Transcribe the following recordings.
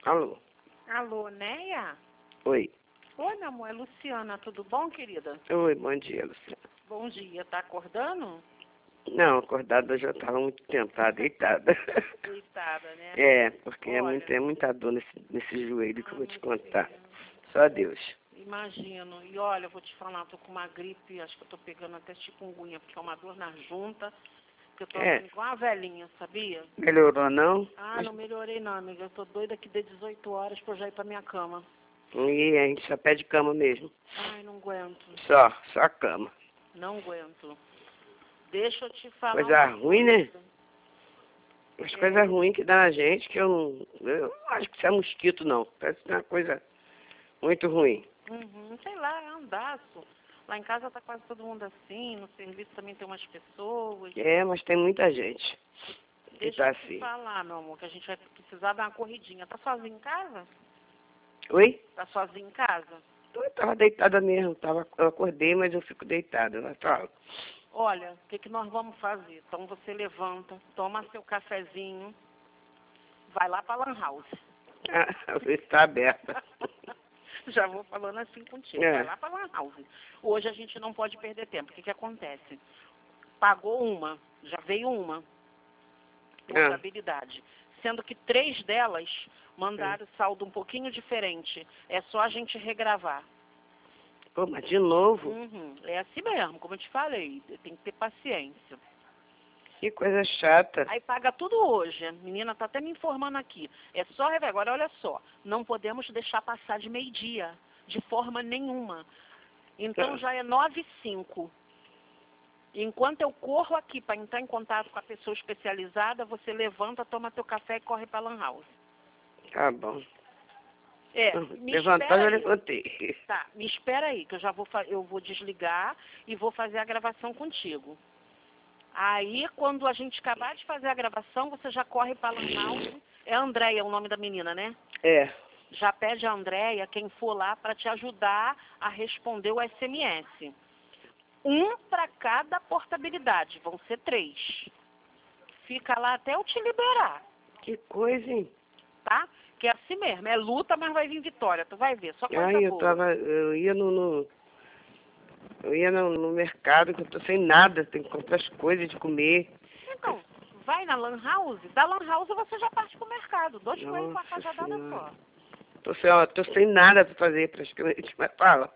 Alô? Alô, Neia? Oi. Oi, meu amor, é Luciana, tudo bom, querida? Oi, bom dia, Luciana. Bom dia, tá acordando? Não, acordada eu já estava muito tempo, tava deitada. Deitada, né? É, porque Olha, é muita dor nesse joelho que eu vou te meu contar. filho, Só Deus. imagino. E olha, eu vou te falar, tô com uma gripe, acho que eu tô pegando até chikungunya, porque é uma dor na junta, que eu tô É, assim, igual uma velhinha, sabia? melhorou não? Ah, não melhorei não, amiga. Eu tô doida que dê 18 horas pra eu já ir pra minha cama. E a gente só pede cama mesmo. Ai, não aguento. Só cama. Não aguento. Deixa eu te falar Coisa uma ruim, né? coisa. As É, coisas ruins que dá na gente, que eu não acho que isso é mosquito não. Parece que é uma coisa muito ruim. sei lá, é andaço. Lá em casa tá quase todo mundo assim, no serviço também tem umas pessoas. É, mas tem muita gente que Deixa tá eu te assim. falar, meu amor, que a gente vai precisar dar uma corridinha. Tá sozinho em casa? Oi? Tá sozinho em casa? Eu tava deitada mesmo, eu acordei, mas eu fico deitada. Mas fala. Olha, o que nós vamos fazer? Então você levanta, toma seu cafezinho, vai lá pra Lan House. A vez está aberta. Já vou falando assim contigo. É. Vai lá pra Lan House. Hoje a gente não pode perder tempo. O que acontece? Pagou uma, já veio uma portabilidade. Sendo que 3 delas mandaram saldo um pouquinho diferente. É só a gente regravar. Pô, mas de novo? É assim mesmo, como eu te falei. Tem que ter paciência. Que coisa chata. Aí paga tudo hoje. A menina está até me informando aqui. É só rever. Agora, olha só. Não podemos deixar passar de meio-dia. De forma nenhuma. Então já é 9h05. Enquanto eu corro aqui para entrar em contato com a pessoa especializada, você levanta, toma teu café e corre para a Lan House. Tá bom. Me Levantar, espera já aí. levantei. Tá, me espera aí, que eu vou desligar e vou fazer a gravação contigo. Aí, quando a gente acabar de fazer a gravação, você já corre para a Lan House. É a Andréia o nome da menina, né? É. Já pede a Andréia, quem for lá, para te ajudar a responder o SMS. Um para cada portabilidade, vão ser 3. Fica lá até eu te liberar, Que coisa, hein? tá? Que é assim mesmo, é luta, mas vai vir vitória, tu vai ver, só coisa Ai, boa. eu ia eu ia no mercado, que eu tô sem nada, tenho que comprar as coisas de comer. Então, vai na Lan House, da Lan House você já parte pro mercado, 2 coelhos com a Nossa cajadada Senhora. só. Tô sem nada pra fazer praticamente, mas fala.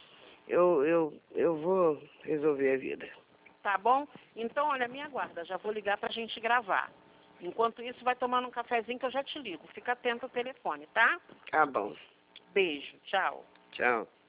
Eu vou resolver a vida. Tá bom? Então, olha, me aguarda, já vou ligar pra gente gravar. Enquanto isso, vai tomando um cafezinho que eu já te ligo. Fica atento ao telefone, tá? Tá bom. Beijo, tchau. Tchau.